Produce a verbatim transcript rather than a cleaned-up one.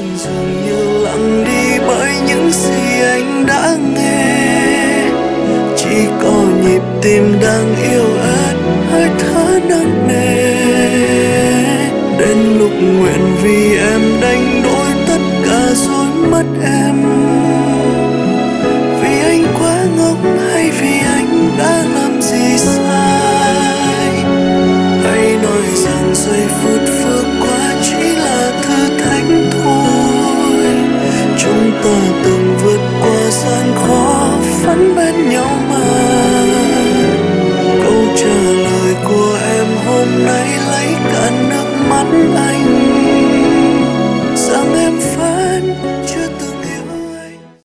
anh dường như lặng đi bởi những gì anh đã nghe. Chỉ có nhịp tim đang yếu ớt, hơi thở nặng nề. Đến lúc nguyện vì em đánh đổi tất cả rồi mất em. Vì anh quá ngốc hay vì anh đã làm gì sai? Hãy nói rằng giây phút vừa qua chỉ là thử thách thôi. Chúng ta từng vượt qua gian khó vẫn bên nhau mà. Câu trả lời của em hôm nay lấy cả nước mắt anh